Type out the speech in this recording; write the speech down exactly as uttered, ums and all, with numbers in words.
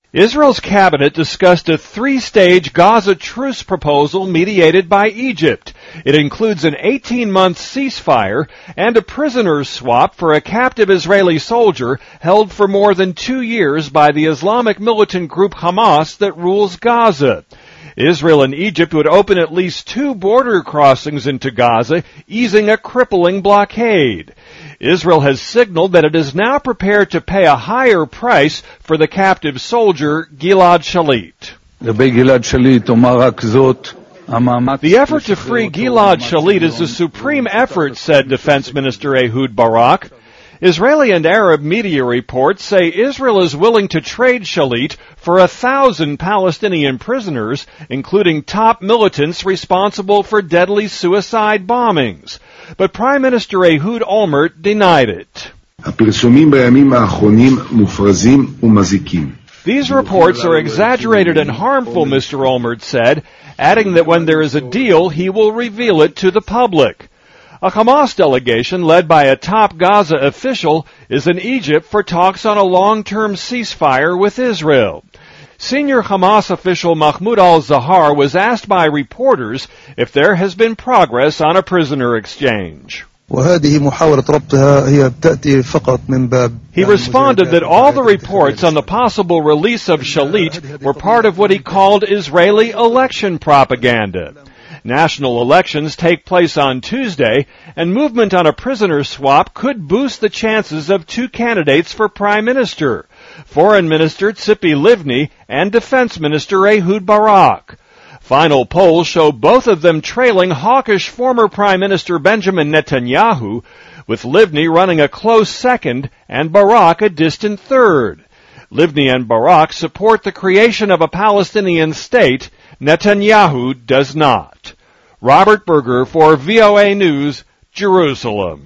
Israel's cabinet discussed a three-stage Gaza truce proposal mediated by Egypt. It includes an eighteen-month ceasefire and a prisoner swap for a captive Israeli soldier held for more than two years by the Islamic militant group Hamas that rules Gaza. Israel and Egypt would open at least two border crossings into Gaza, easing a crippling blockade. Israel has signaled that it is now prepared to pay a higher price for the captive soldier, Gilad Shalit. The effort to free Gilad Shalit is a supreme effort, said Defense Minister Ehud Barak. Israeli and Arab media reports say Israel is willing to trade Shalit for a thousand Palestinian prisoners, including top militants responsible for deadly suicide bombings. But Prime Minister Ehud Olmert denied it. These reports are exaggerated and harmful, Mister Olmert said, adding that when there is a deal, he will reveal it to the public. A Hamas delegation led by a top Gaza official is in Egypt for talks on a long-term ceasefire with Israel. Senior Hamas official Mahmoud al-Zahar was asked by reporters if there has been progress on a prisoner exchange. He responded that all the reports on the possible release of Shalit were part of what he called Israeli election propaganda. National elections take place on Tuesday, and movement on a prisoner swap could boost the chances of two candidates for prime minister, Foreign Minister Tzipi Livni and Defense Minister Ehud Barak. Final polls show both of them trailing hawkish former Prime Minister Benjamin Netanyahu, with Livni running a close second and Barak a distant third. Livni and Barak support the creation of a Palestinian state. Netanyahu does not. Robert Berger for V O A News, Jerusalem.